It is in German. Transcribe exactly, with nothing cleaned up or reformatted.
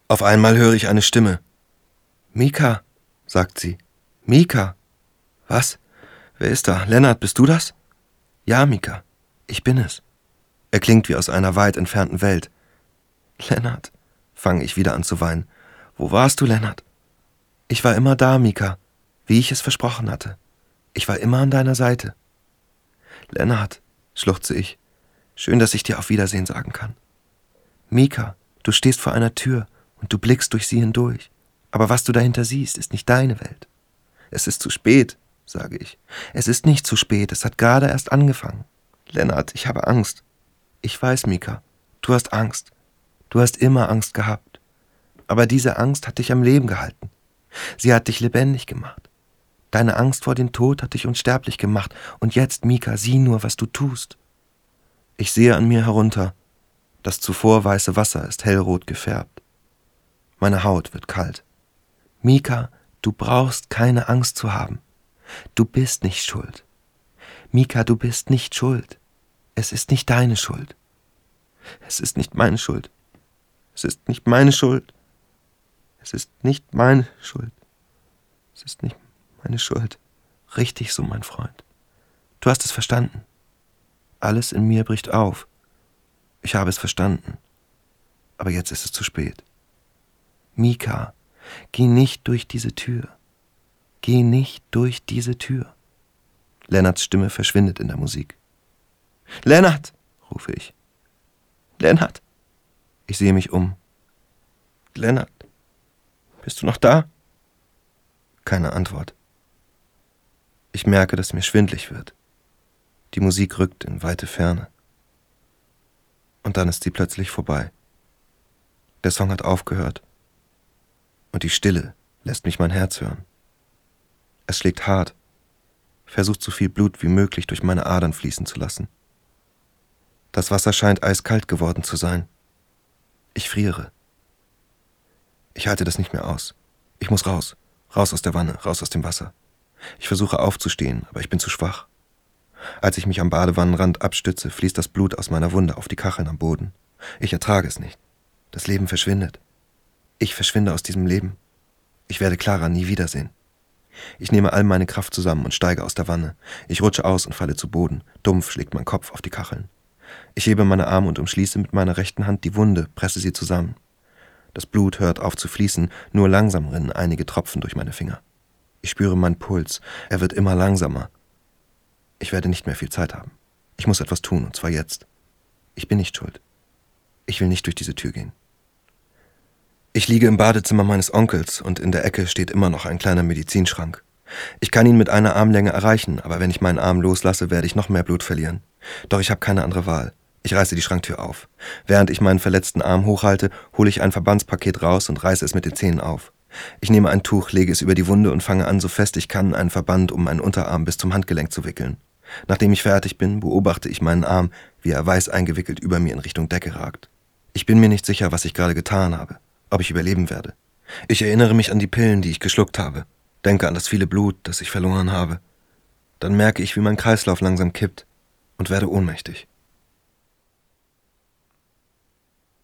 Auf einmal höre ich eine Stimme. »Mika«, sagt sie. »Mika!« »Was? Wer ist da? Lennart, bist du das?« »Ja, Mika, ich bin es.« Er klingt wie aus einer weit entfernten Welt. »Lennart«, fange ich wieder an zu weinen. »Wo warst du, Lennart?« »Ich war immer da, Mika, wie ich es versprochen hatte. Ich war immer an deiner Seite.« »Lennart«, schluchze ich, »schön, dass ich dir auf Wiedersehen sagen kann. Mika, du stehst vor einer Tür und du blickst durch sie hindurch. Aber was du dahinter siehst, ist nicht deine Welt. Es ist zu spät«, sage ich. »Es ist nicht zu spät, es hat gerade erst angefangen. Lennart, ich habe Angst.« »Ich weiß, Mika, du hast Angst. Du hast immer Angst gehabt. Aber diese Angst hat dich am Leben gehalten. Sie hat dich lebendig gemacht. Deine Angst vor dem Tod hat dich unsterblich gemacht. Und jetzt, Mika, sieh nur, was du tust.« Ich sehe an mir herunter. Das zuvor weiße Wasser ist hellrot gefärbt. Meine Haut wird kalt. »Mika, du brauchst keine Angst zu haben. Du bist nicht schuld. Mika, du bist nicht schuld. Es ist nicht deine Schuld. Es ist nicht meine Schuld. Es ist nicht meine Schuld. Es ist nicht meine Schuld. Es ist nicht meine Schuld. Richtig so, mein Freund. Du hast es verstanden. Alles in mir bricht auf. Ich habe es verstanden. Aber jetzt ist es zu spät. Mika, geh nicht durch diese Tür. Geh nicht durch diese Tür.« Lennarts Stimme verschwindet in der Musik. »Lennart«, rufe ich. »Lennart!« Ich sehe mich um. »Lennart, bist du noch da?« Keine Antwort. Ich merke, dass mir schwindlig wird. Die Musik rückt in weite Ferne. Und dann ist sie plötzlich vorbei. Der Song hat aufgehört. Und die Stille lässt mich mein Herz hören. Es schlägt hart, versucht so viel Blut wie möglich durch meine Adern fließen zu lassen. Das Wasser scheint eiskalt geworden zu sein. Ich friere. Ich halte das nicht mehr aus. Ich muss raus, raus aus der Wanne, raus aus dem Wasser. Ich versuche aufzustehen, aber ich bin zu schwach. Als ich mich am Badewannenrand abstütze, fließt das Blut aus meiner Wunde auf die Kacheln am Boden. Ich ertrage es nicht. Das Leben verschwindet. Ich verschwinde aus diesem Leben. Ich werde Clara nie wiedersehen. Ich nehme all meine Kraft zusammen und steige aus der Wanne. Ich rutsche aus und falle zu Boden. Dumpf schlägt mein Kopf auf die Kacheln. Ich hebe meine Arme und umschließe mit meiner rechten Hand die Wunde, presse sie zusammen. Das Blut hört auf zu fließen, nur langsam rinnen einige Tropfen durch meine Finger. Ich spüre meinen Puls, er wird immer langsamer. Ich werde nicht mehr viel Zeit haben. Ich muss etwas tun, und zwar jetzt. Ich bin nicht schuld. Ich will nicht durch diese Tür gehen. Ich liege im Badezimmer meines Onkels und in der Ecke steht immer noch ein kleiner Medizinschrank. Ich kann ihn mit einer Armlänge erreichen, aber wenn ich meinen Arm loslasse, werde ich noch mehr Blut verlieren. Doch ich habe keine andere Wahl. Ich reiße die Schranktür auf. Während ich meinen verletzten Arm hochhalte, hole ich ein Verbandspaket raus und reiße es mit den Zähnen auf. Ich nehme ein Tuch, lege es über die Wunde und fange an, so fest ich kann, einen Verband um meinen Unterarm bis zum Handgelenk zu wickeln. Nachdem ich fertig bin, beobachte ich meinen Arm, wie er weiß eingewickelt über mir in Richtung Decke ragt. Ich bin mir nicht sicher, was ich gerade getan habe, ob ich überleben werde. Ich erinnere mich an die Pillen, die ich geschluckt habe, denke an das viele Blut, das ich verloren habe. Dann merke ich, wie mein Kreislauf langsam kippt und werde ohnmächtig.